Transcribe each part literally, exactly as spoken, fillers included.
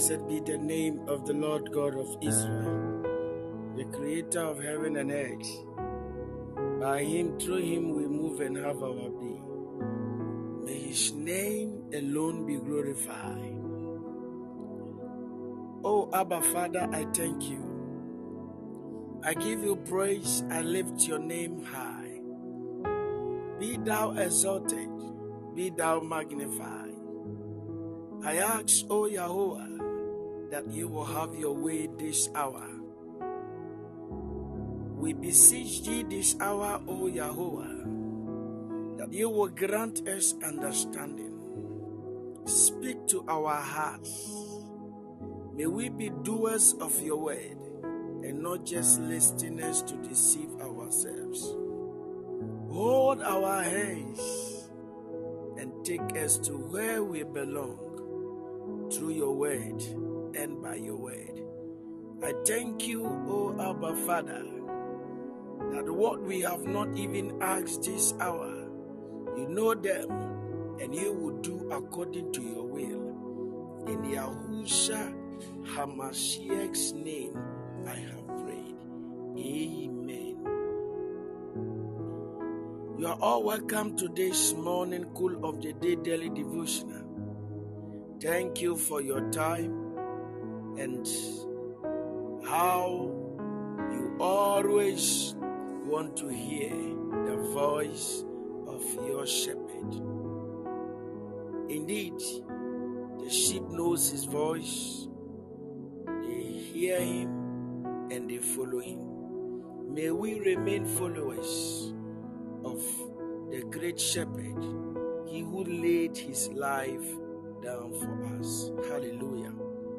Blessed be the name of the Lord God of Israel, the creator of heaven and earth. By him, through him, we move and have our being. May his name alone be glorified. Oh, Abba Father, I thank you. I give you praise. I lift your name high. Be thou exalted. Be thou magnified. I ask, O Yahweh, that you will have your way this hour. We beseech thee this hour, O Yahweh, that you will grant us understanding. Speak to our hearts. May we be doers of your word and not just listeners to deceive ourselves. Hold our hands and take us to where we belong through your word and by your word. I thank you, O Abba Father, that what we have not even asked this hour, you know them, and you will do according to your will. In Yahushua HaMashiach's name, I have prayed. Amen. You are all welcome to this morning Cool of the Day Daily Devotional. Thank you for your time and how you always want to hear the voice of your shepherd. Indeed, the sheep knows his voice, they hear him, and they follow him. May we remain followers of the great shepherd, he who laid his life down for us. Hallelujah.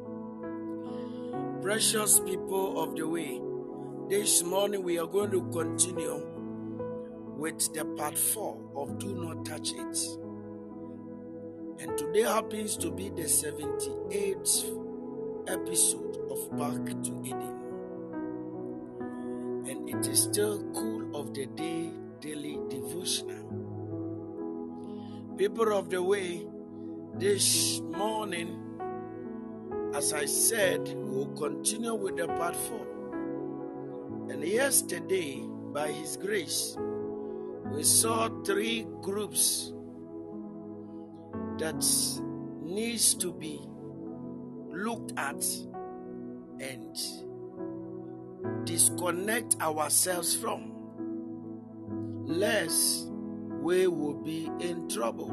Precious people of the way, this morning we are going to continue with the part four of Do Not Touch It. And today happens to be the seventy-eighth episode of Back to Eden. And it is still Cool of the Day Daily Devotional. People of the way, this morning, as I said, we'll continue with the part four. And yesterday, by his grace, we saw three groups that needs to be looked at and disconnect ourselves from, lest we will be in trouble.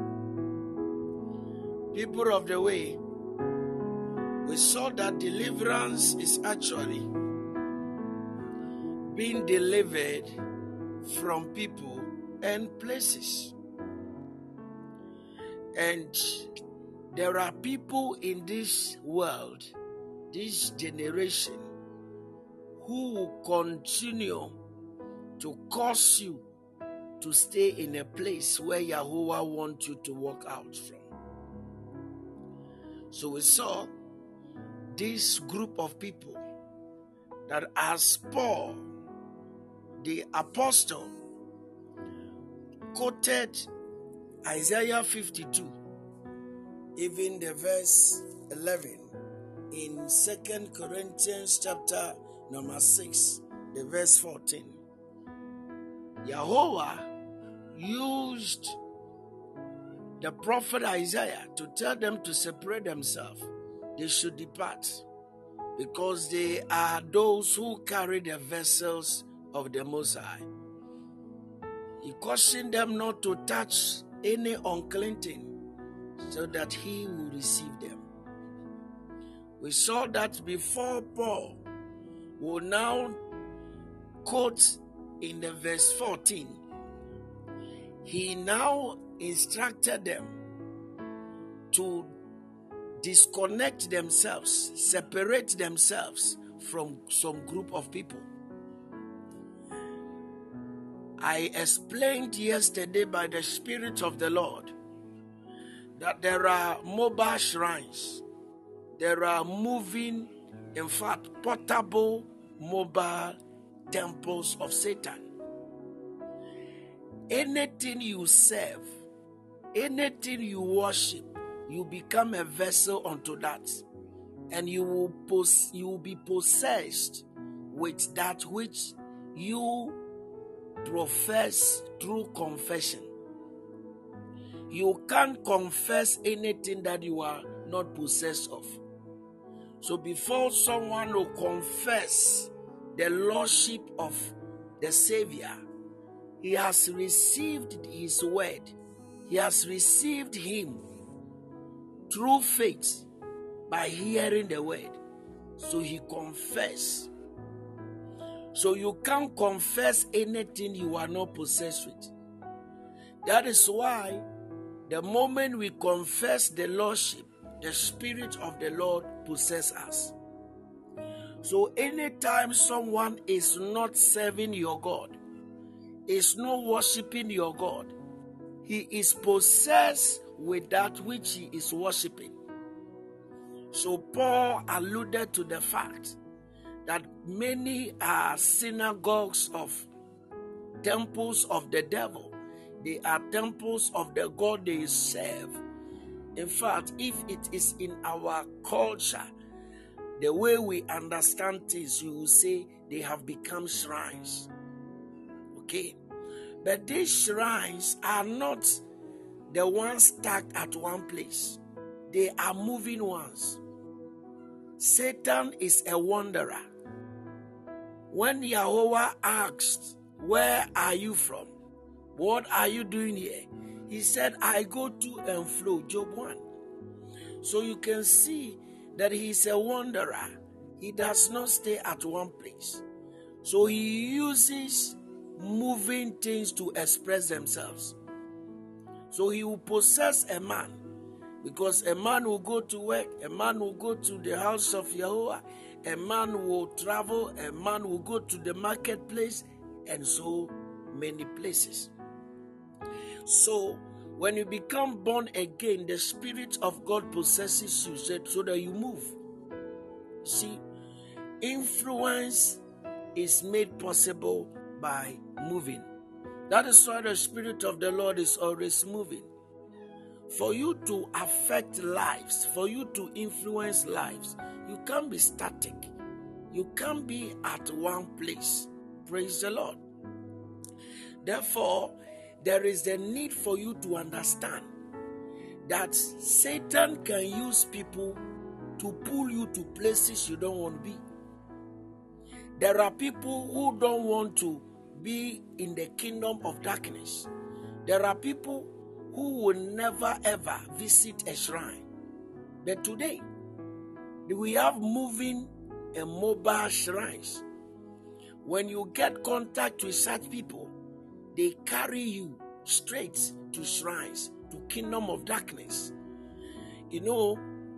People of the way, we saw that deliverance is actually being delivered from people and places. And there are people in this world, this generation, who will continue to cause you to stay in a place where Yahweh wants you to walk out from. So we saw this group of people that, as Paul, the apostle, quoted Isaiah fifty-two, even the verse eleven, in Second Corinthians chapter number six, the verse fourteen. Yahweh used the prophet Isaiah to tell them to separate themselves. They should depart because they are those who carry the vessels of the Most High. He cautioned them not to touch any unclean thing so that he will receive them. We saw that before Paul will now quote in the verse fourteen. He now instructed them to disconnect themselves, separate themselves from some group of people. I explained yesterday by the Spirit of the Lord that there are mobile shrines. There are moving, in fact, portable mobile temples of Satan. Anything you serve, anything you worship, you become a vessel unto that. and you will pos- you will be possessed with that which you profess through confession. You can't confess anything that you are not possessed of. So before someone will confess the lordship of the Savior, he has received his word. He has received him through faith by hearing the word. So he confessed. So you can't confess anything you are not possessed with. That is why the moment we confess the lordship, the Spirit of the Lord possesses us. So anytime someone is not serving your God, is not worshiping your God, he is possessed with that which he is worshiping. So Paul alluded to the fact that many are synagogues of temples of the devil. They are temples of the God they serve. In fact, if it is in our culture, the way we understand things, you will say they have become shrines. Okay? But these shrines are not the ones stacked at one place. They are moving ones. Satan is a wanderer. When Yahweh asked, "Where are you from? What are you doing here?" He said, "I go to and fro." Job one. So you can see that he is a wanderer. He does not stay at one place. So he uses moving things to express themselves. So he will possess a man, because a man will go to work, a man will go to the house of Yahweh, a man will travel, a man will go to the marketplace, and so many places. So when you become born again, the Spirit of God possesses you so that you move. See, influence is made possible by moving. That is why the Spirit of the Lord is always moving. For you to affect lives, for you to influence lives, you can't be static. You can't be at one place. Praise the Lord. Therefore, there is the need for you to understand that Satan can use people to pull you to places you don't want to be. There are people who don't want to be in the kingdom of darkness. There are people who will never ever visit a shrine. But today, we have moving and mobile shrines. When you get contact with such people, they carry you straight to shrines, to kingdom of darkness. You know,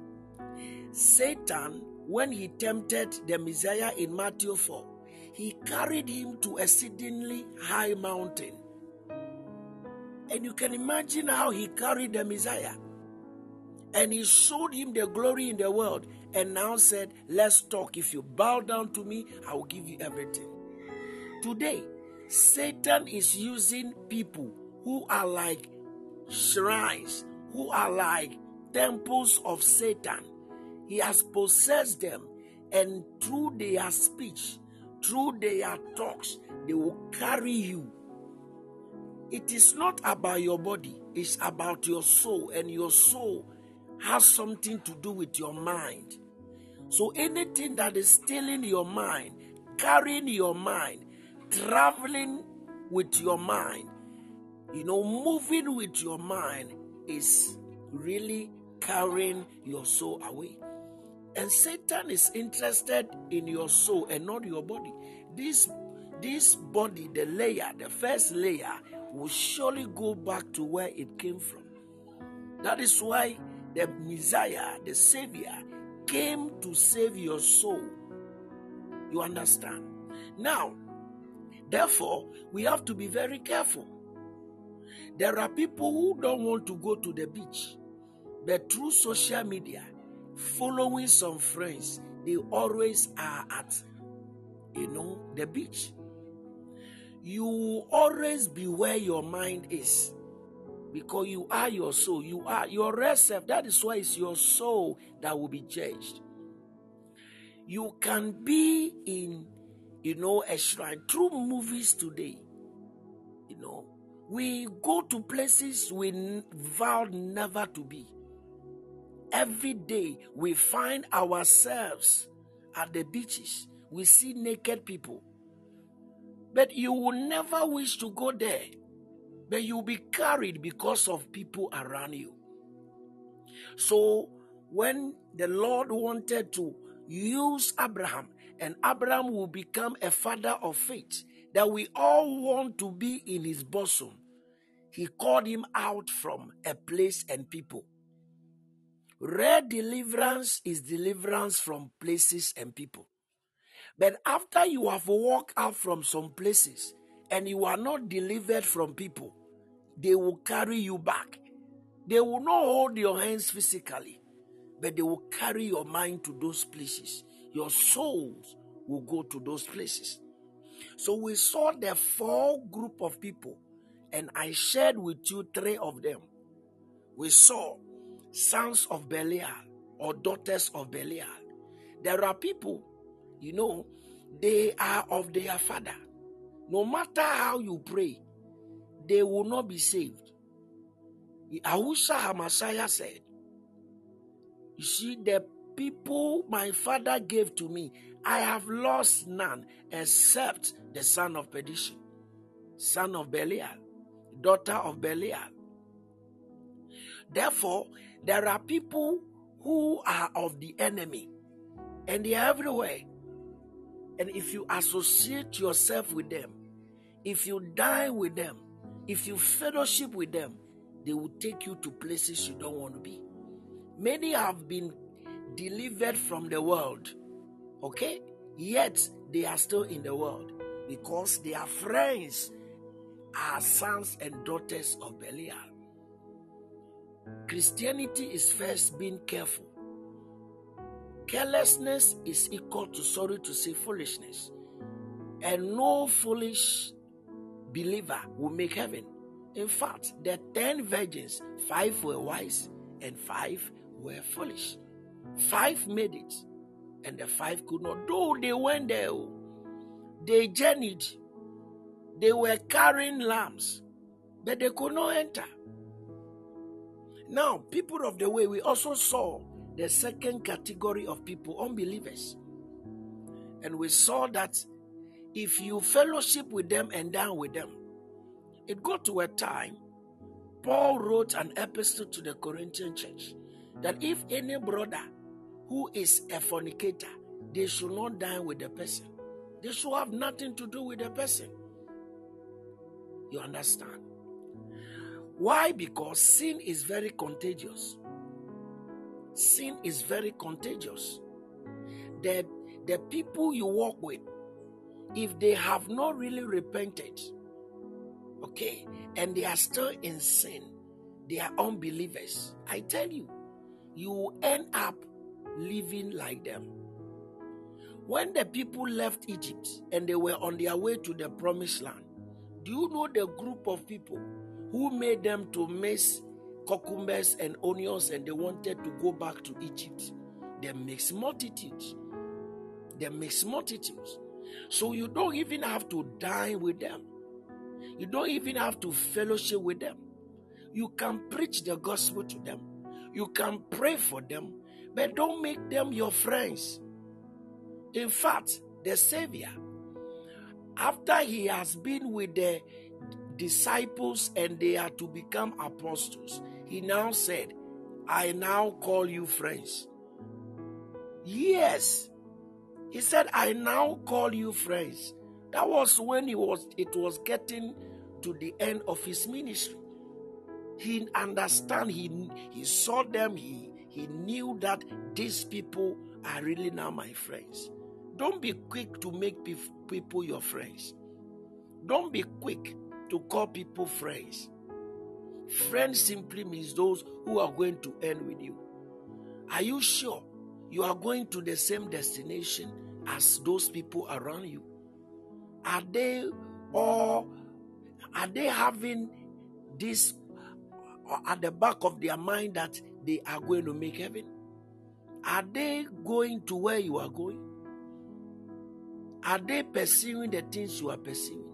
Satan, when he tempted the Messiah in Matthew four, he carried him to a exceedingly high mountain. And you can imagine how he carried the Messiah. And he showed him the glory in the world, and now said, "Let's talk. If you bow down to me, I will give you everything." Today, Satan is using people who are like shrines, who are like temples of Satan. He has possessed them, and through their speech, through their talks, they will carry you. It is not about your body, it's about your soul, and your soul has something to do with your mind. So anything that is stealing your mind, carrying your mind, traveling with your mind, you know, moving with your mind, is really carrying your soul away. And Satan is interested in your soul and not your body. This, this body, the layer, the first layer, will surely go back to where it came from. That is why the Messiah, the Savior, came to save your soul. You understand? Now, therefore, we have to be very careful. There are people who don't want to go to the beach, but through social media, following some friends, they always are at, you know, the beach. You will always be where your mind is, because you are your soul. You are your real self. That is why it's your soul that will be judged. You can be in, you know, a shrine through movies today. You know, we go to places we vowed never to be. Every day we find ourselves at the beaches. We see naked people. But you will never wish to go there. But you'll be carried because of people around you. So when the Lord wanted to use Abraham, and Abraham will become a father of faith, that we all want to be in his bosom, he called him out from a place and people. Rare deliverance is deliverance from places and people. But after you have walked out from some places and you are not delivered from people, they will carry you back. They will not hold your hands physically, but they will carry your mind to those places. Your souls will go to those places. So we saw the four group of people, and I shared with you three of them. We saw sons of Belial or daughters of Belial. There are people, you know, they are of their father. No matter how you pray, they will not be saved. Ahusha HaMashiach said, you see, the people my father gave to me, I have lost none except the son of perdition, son of Belial, daughter of Belial. Therefore, there are people who are of the enemy, and they are everywhere. And if you associate yourself with them, if you dine with them, if you fellowship with them, they will take you to places you don't want to be. Many have been delivered from the world, okay? Yet they are still in the world because their friends are sons and daughters of Belial. Christianity is first being careful. Carelessness is equal to, sorry to say, foolishness. And no foolish believer will make heaven. In fact, the ten virgins, five were wise and five were foolish. Five made it and the five could not. Though they went there, they journeyed, they were carrying lambs, but they could not enter. Now, people of the way, we also saw the second category of people, unbelievers. And we saw that if you fellowship with them and dine with them, it got to a time, Paul wrote an epistle to the Corinthian church that if any brother who is a fornicator, they should not dine with the person. They should have nothing to do with the person. You understand? Why? Because sin is very contagious. Sin is very contagious. The, the people you walk with, if they have not really repented, okay, and they are still in sin, they are unbelievers, I tell you, you will end up living like them. When the people left Egypt and they were on their way to the promised land, do you know the group of people who made them to miss cucumbers and onions and they wanted to go back to Egypt? The mixed multitudes. The mixed multitudes. So you don't even have to dine with them. You don't even have to fellowship with them. You can preach the gospel to them. You can pray for them, but don't make them your friends. In fact, the Savior, after he has been with the disciples and they are to become apostles, he now said, I now call you friends. Yes, he said, I now call you friends. That was when he was, it was getting to the end of his ministry. He understand, he, he saw them, he, he knew that these people are really now my friends. Don't be quick to make people your friends. Don't be quick to call people friends. Friends simply means those who are going to end with you. Are you sure you are going to the same destination as those people around you? Are they or are they having this at the back of their mind that they are going to make heaven? Are they going to where you are going? Are they pursuing the things you are pursuing?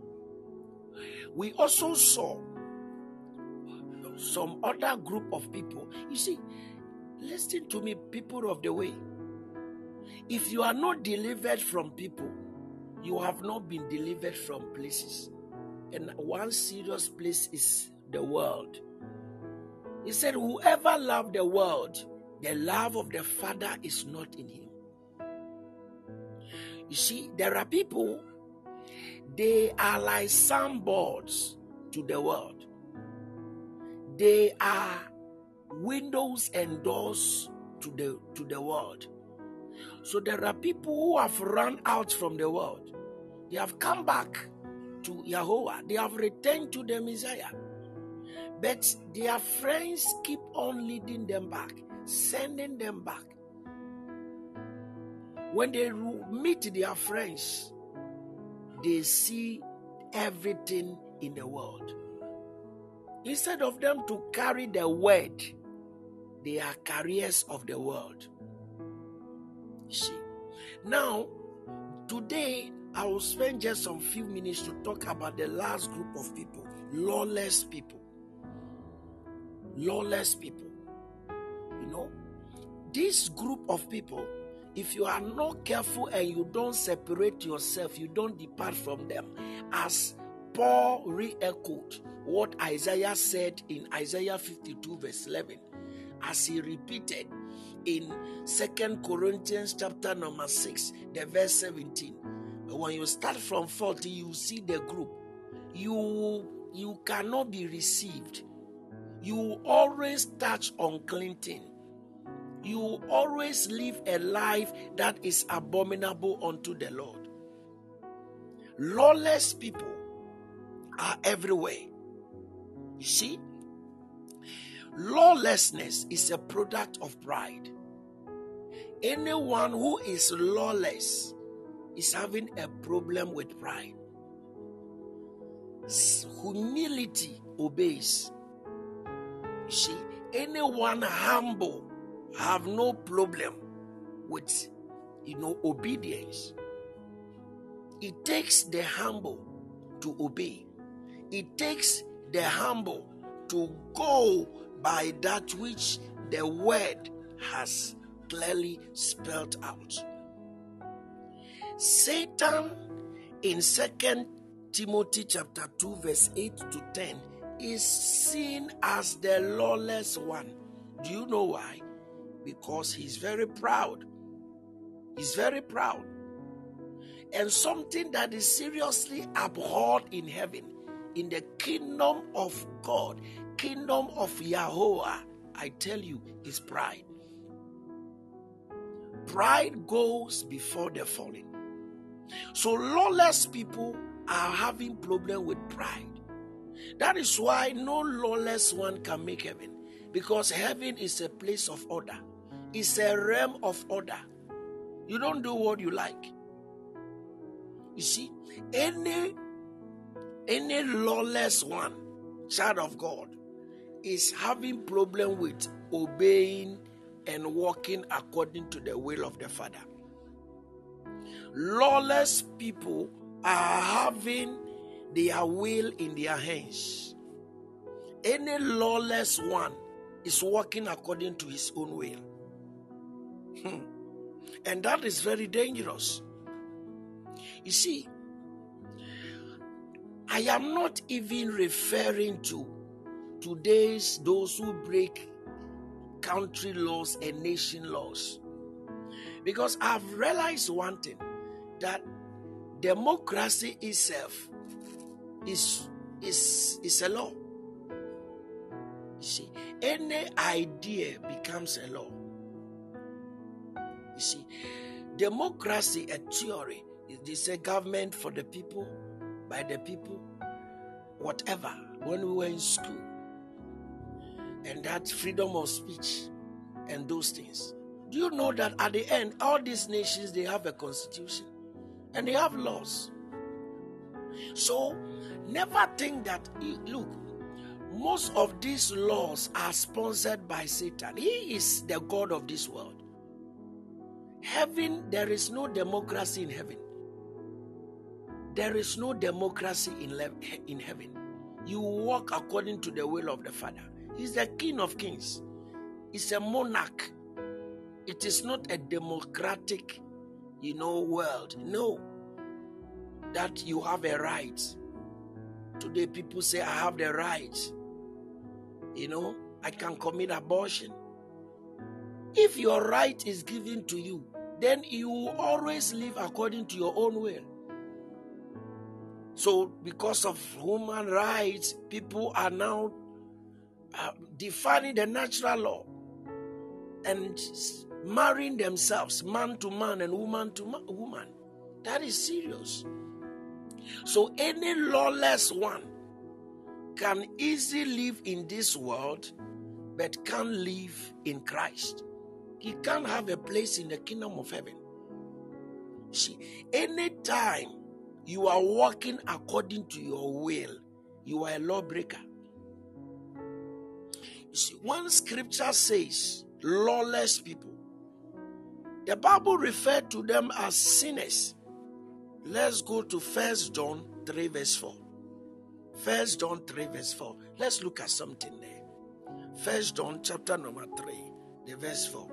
We also saw some other group of people. You see, listen to me, people of the way. If you are not delivered from people, you have not been delivered from places. And one serious place is the world. He said, whoever loves the world, the love of the Father is not in him. You see, there are people, they are like signboards to the world. They are windows and doors to the, to the world. So there are people who have run out from the world. They have come back to Yahweh. They have returned to the Messiah. But their friends keep on leading them back, sending them back. When they meet their friends, they see everything in the world. Instead of them to carry the word, they are carriers of the world. See, now, today, I will spend just some few minutes to talk about the last group of people, lawless people. Lawless people. You know, this group of people, if you are not careful and you don't separate yourself, you don't depart from them, as Paul re-echoed what Isaiah said in Isaiah fifty-two verse eleven, as he repeated in Second Corinthians chapter number six, the verse seventeen. When you start from forty, you see the group. You, you cannot be received. You always touch unclean thing. You always live a life that is abominable unto the Lord. Lawless people are everywhere. You see, lawlessness is a product of pride. Anyone who is lawless is having a problem with pride. Humility obeys. You see, anyone humble have no problem with, you know, obedience. It takes the humble to obey. It takes the humble to go by that which the word has clearly spelled out. Satan in Second Timothy chapter two verse eight to ten is seen as the lawless one. Do you know why? Because he's very proud. He's very proud. And something that is seriously abhorred in heaven, in the kingdom of God, kingdom of Yahweh, I tell you, is pride. Pride goes before the falling. So lawless people are having problem with pride. That is why no lawless one can make heaven, because heaven is a place of order. It's a realm of order. You don't do what you like. You see, any any lawless one, child of God, is having problem with obeying and walking according to the will of the Father. Lawless people are having their will in their hands. Any lawless one is walking according to his own will. Hmm. And that is very dangerous. You see, I am not even referring to today's those who break country laws and nation laws. Because I've realized one thing, that democracy itself is, is, is a law. You see, any idea becomes a law. You see, democracy, a theory, is a government for the people, by the people, whatever, when we were in school. And that freedom of speech and those things. Do you know that at the end, all these nations, they have a constitution and they have laws? So, never think that, look, most of these laws are sponsored by Satan. He is the God of this world. Heaven, there is no democracy in heaven. There is no democracy in, le- in heaven. You walk according to the will of the Father. He's the King of Kings. He's a monarch. It is not a democratic, you know, world. No. That you have a right. Today people say, I have the right. You know, I can commit abortion. If your right is given to you, then you will always live according to your own will. So because of human rights, people are now uh, defining the natural law and marrying themselves, man to man and woman to ma- woman. That is serious. So any lawless one can easily live in this world, but can't live in Christ. He can't have a place in the kingdom of heaven. See, anytime you are walking according to your will, you are a lawbreaker. You see, when scripture says lawless people, the Bible referred to them as sinners. Let's go to First John three verse four. First John three verse four. Let's look at something there. First John chapter number three, the verse four.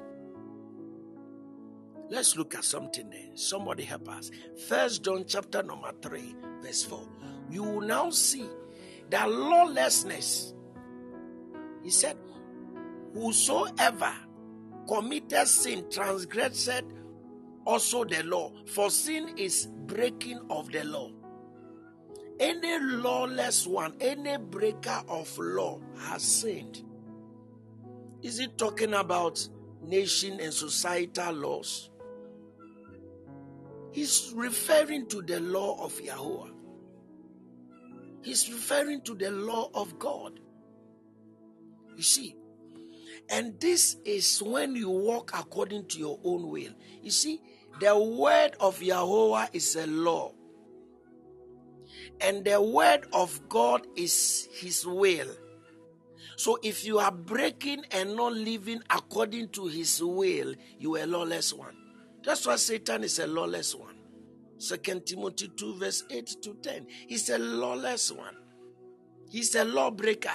Let's look at something there. Somebody help us. First John chapter number three, verse four. You will now see that lawlessness. He said, whosoever committed sin transgressed also the law, for sin is breaking of the law. Any lawless one, any breaker of law has sinned. Is it talking about nation and societal laws? He's referring to the law of Yahweh. He's referring to the law of God. You see, and this is when you walk according to your own will. You see, the word of Yahweh is a law. And the word of God is his will. So if you are breaking and not living according to his will, you are a lawless one. That's why Satan is a lawless one. Second Timothy two verse eight to ten. He's a lawless one. He's a lawbreaker.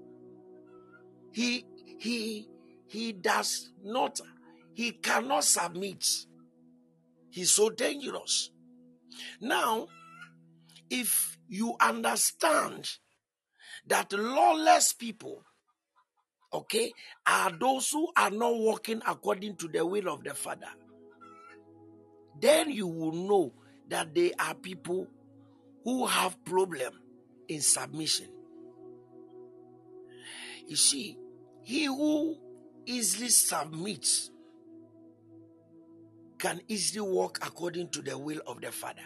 He, he, he does not, he cannot submit. He's so dangerous. Now, if you understand that lawless people, okay, are those who are not walking according to the will of the Father, then you will know that they are people who have problem in submission. You see, he who easily submits can easily walk according to the will of the Father.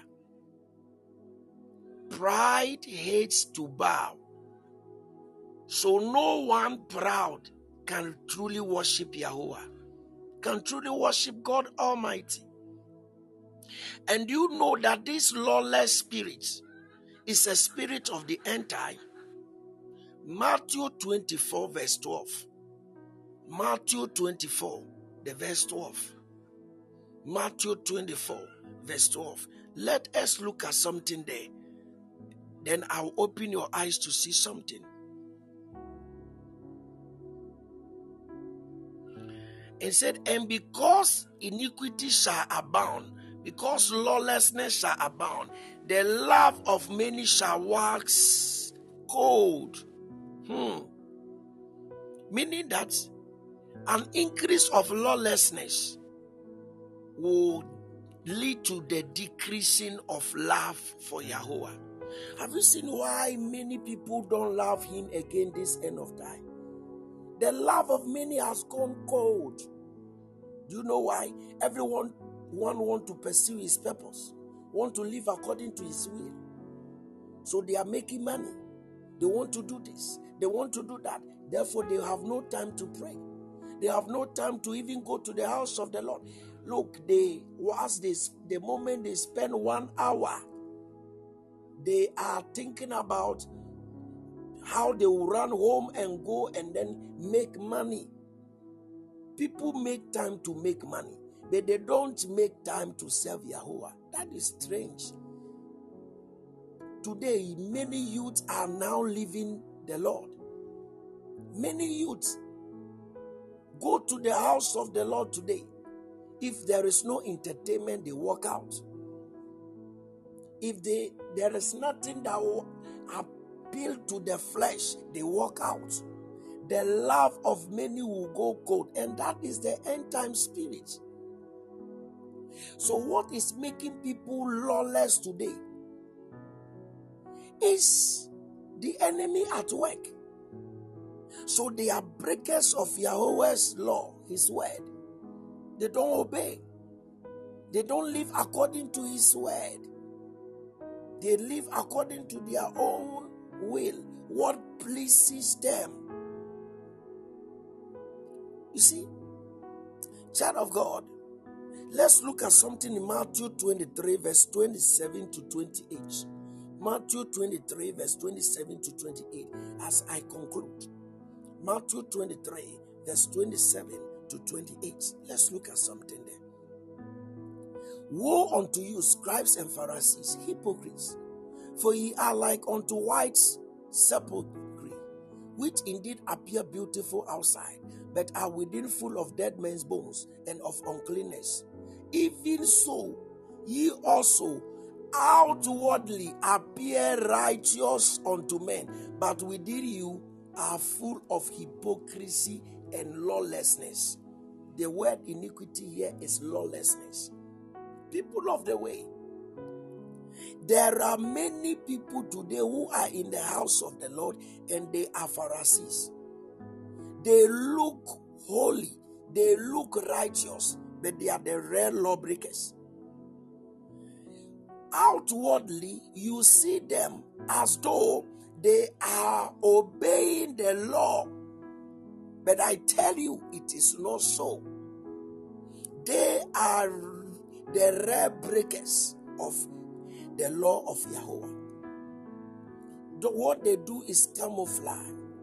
Pride hates to bow. So no one proud can truly worship Yahweh, can truly worship God Almighty. And you know that this lawless spirit is a spirit of the end time. Matthew twenty-four verse twelve. Matthew twenty-four, the verse twelve. Matthew twenty-four verse twelve. Let us look at something there. Then I'll open your eyes to see something. It said, and because iniquity shall abound, because lawlessness shall abound, the love of many shall wax cold. Hmm. Meaning that an increase of lawlessness will lead to the decreasing of love for Yahweh. Have you seen why many people don't love him again this end of time? The love of many has gone cold. Do you know why? Everyone one want to pursue his purpose, want to live according to his will. So they are making money. They want to do this. They want to do that. Therefore, they have no time to pray. They have no time to even go to the house of the Lord. Look, they was this the moment they spend one hour, they are thinking about how they will run home and go and then make money. People make time to make money, but they don't make time to serve Yahweh. That is strange. today many youths are now leaving the Lord. Many youths go to the house of the Lord today. If there is no entertainment, they walk out. If they, there is nothing that will appeal to the flesh, they walk out. The love of many will go cold, and that is the end time spirit. So what is making people lawless today is the enemy at work. So they are breakers of Yahweh's law, his word. They don't obey. They don't live according to his word. They live according to their own will, what pleases them. You see, child of God, let's look at something in Matthew twenty-three, verse twenty-seven to twenty-eight. Matthew twenty-three, verse twenty-seven to twenty-eight, as I conclude. Matthew twenty-three, verse twenty-seven to twenty-eight. Let's look at something there. Woe unto you, scribes and Pharisees, hypocrites, for ye are like unto white sepulchre, which indeed appear beautiful outside, but are within full of dead men's bones and of uncleanness. Even so, ye also outwardly appear righteous unto men, but within you are full of hypocrisy and lawlessness. The word iniquity here is lawlessness. People of the way. There are many people today who are in the house of the Lord and they are Pharisees. They look holy, they look righteous, but they are the real lawbreakers. Outwardly, you see them as though they are obeying the law. But I tell you, it is not so. They are the rare breakers of the law of Yahweh. What they do is camouflage.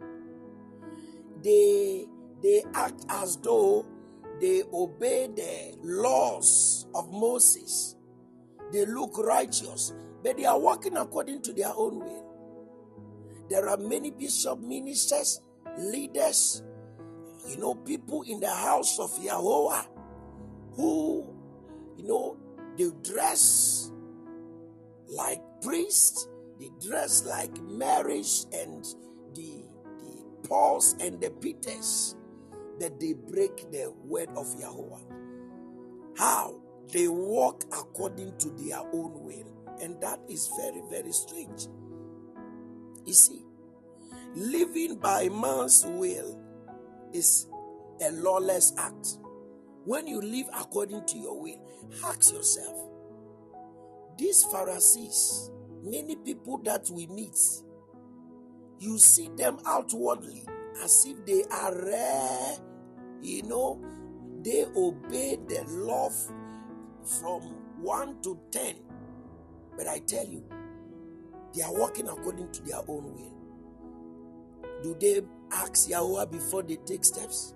They, they act as though they obey the laws of Moses. They look righteous, but they are working according to their own will. There are many bishop ministers, leaders, you know, people in the house of Yahweh who, you know, they dress like priests, they dress like Marys and the, the Pauls and the Peters, that they break the word of Yahweh. How? They walk according to their own will. And that is very, very strange. You see, living by man's will is a lawless act. When you live according to your will, ask yourself, these Pharisees, many people that we meet, you see them outwardly as if they are rare, you know, they obey the law from one to ten. But I tell you, they are walking according to their own will. Do they ask Yahweh before they take steps?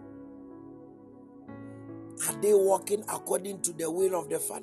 Are they walking according to the will of the Father?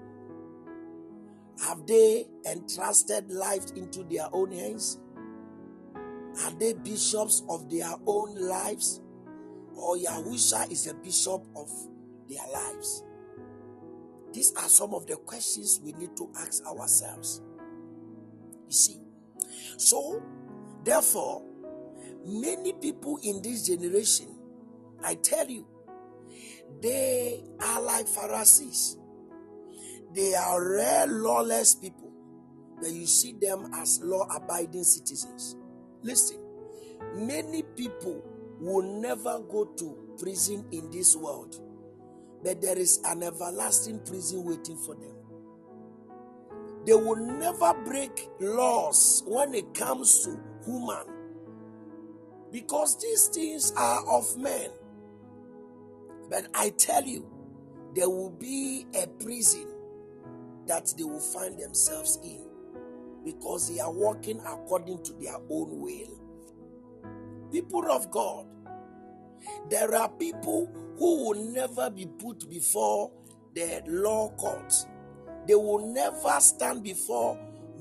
Have they entrusted life into their own hands? Are they bishops of their own lives? Or Yahusha is a bishop of their lives? These are some of the questions we need to ask ourselves. You see, so therefore, many people in this generation, I tell you, they are like Pharisees. They are rare lawless people, but you see them as law-abiding citizens. Listen, many people will never go to prison in this world, but there is an everlasting prison waiting for them. They will never break laws when it comes to human, because these things are of men. But I tell you, there will be a prison that they will find themselves in, because they are walking according to their own will. People of God, there are people who will never be put before the law court. They will never stand before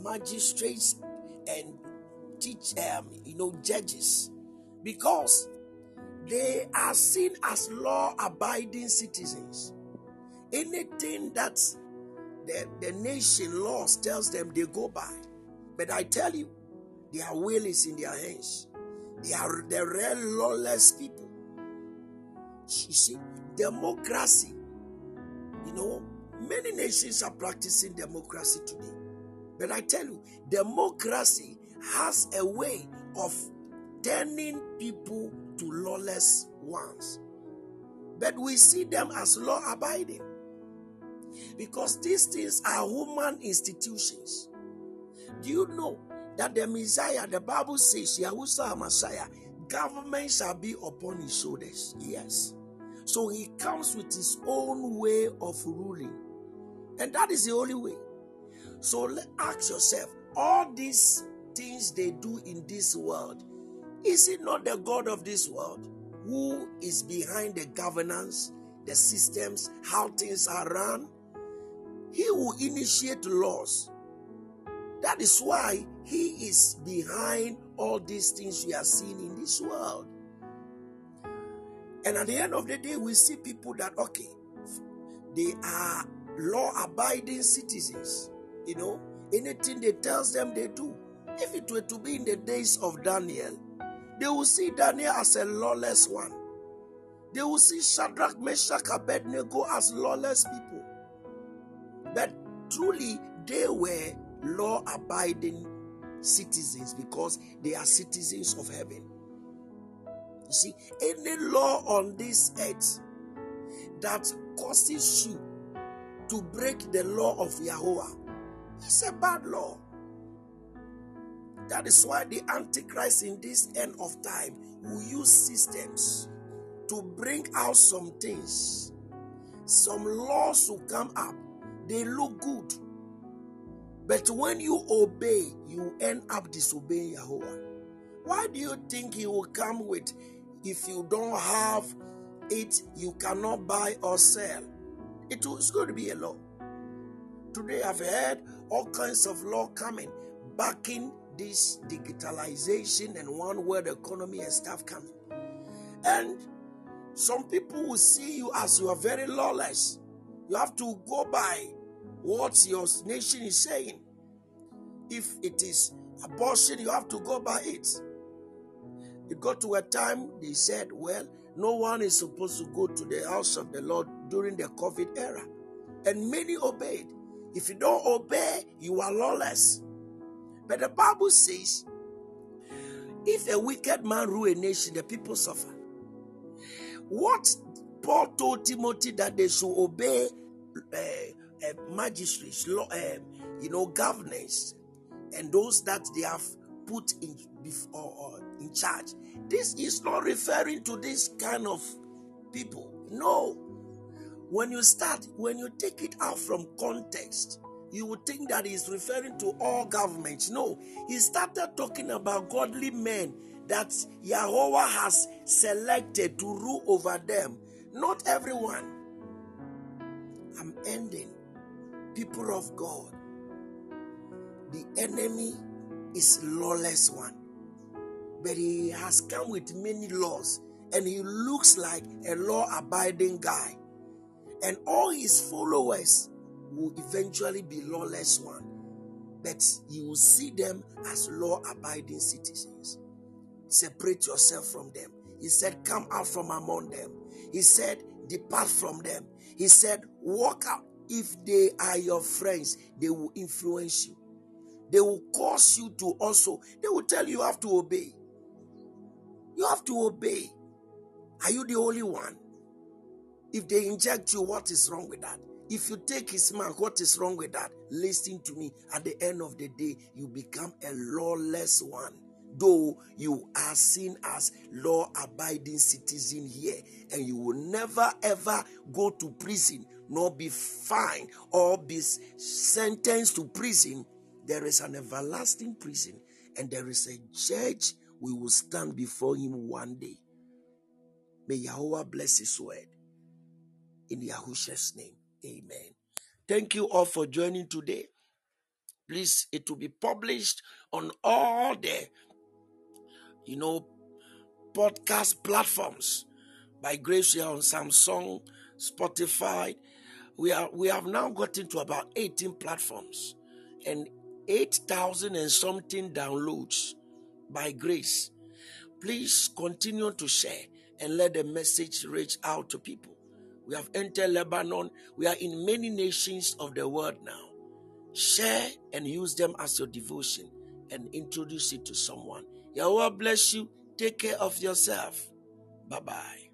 magistrates and teach, um, you know, judges, because they are seen as law-abiding citizens. Anything that the, the nation laws tells them, they go by. But I tell you, their will is in their hands. They are the real lawless people. You see, democracy, you know, many nations are practicing democracy today. But I tell you, democracy has a way of turning people to lawless ones. But we see them as law-abiding, because these things are human institutions. Do you know that the Messiah, the Bible says, Yahushua Messiah, government shall be upon his shoulders? Yes. So he comes with his own way of ruling. And that is the only way. So ask yourself, all these things they do in this world, is it not the God of this world who is behind the governance, the systems, how things are run? He will initiate laws. That is why he is behind all these things we are seeing in this world. And at the end of the day, we see people that, okay, they are law-abiding citizens. You know, anything they tells them, they do. If it were to be in the days of Daniel, they will see Daniel as a lawless one. They will see Shadrach, Meshach, Abednego as lawless people. But truly, they were law-abiding citizens because they are citizens of heaven. You see, any law on this earth that causes you to break the law of Yahweh, it's a bad law. That is why the Antichrist in this end of time will use systems to bring out some things. Some laws will come up. They look good. But when you obey, you end up disobeying Yahweh. Why do you think he will come with, if you don't have it, you cannot buy or sell? It was going to be a law. Today I've heard all kinds of law coming, backing this digitalization and one world economy and stuff coming. And some people will see you as you are very lawless. You have to go by what your nation is saying. If it is abortion, you have to go by it. It got to a time they said, well, no one is supposed to go to the house of the Lord during the COVID era. And many obeyed. If you don't obey, you are lawless. But the Bible says, if a wicked man rule a nation, the people suffer. What Paul told Timothy that they should obey uh, uh, magistrates, law, uh, you know, governors, and those that they have put in before or in charge. This is not referring to this kind of people. No. When you start, when you take it out from context, you would think that he's referring to all governments. No, he started talking about godly men that Yahweh has selected to rule over them. Not everyone. I'm ending. People of God, the enemy is lawless one, but he has come with many laws, and he looks like a law-abiding guy, and all his followers will eventually be lawless one, but you will see them as law-abiding citizens. Separate yourself from them. He said, come out from among them. He said, depart from them. He said, walk out. If they are your friends, they will influence you. They will cause you to also, they will tell you you have to obey. You have to obey. Are you the only one? If they inject you, what is wrong with that? If you take his mark, what is wrong with that? Listen to me. At the end of the day, you become a lawless one. Though you are seen as law-abiding citizen here, and you will never ever go to prison, nor be fined, or be sentenced to prison. There is an everlasting prison, and there is a judge. We will stand before him one day. May Yahweh bless his word. In Yahushua's name, amen. Thank you all for joining today. Please, it will be published on all the, you know, podcast platforms. By grace, we are on Samsung, Spotify. We are we have now gotten to about eighteen platforms and eight thousand and something downloads. By grace, please continue to share and let the message reach out to people. We have entered Lebanon. We are in many nations of the world now. Share and use them as your devotion and introduce it to someone. Yahweh bless you. Take care of yourself. Bye-bye.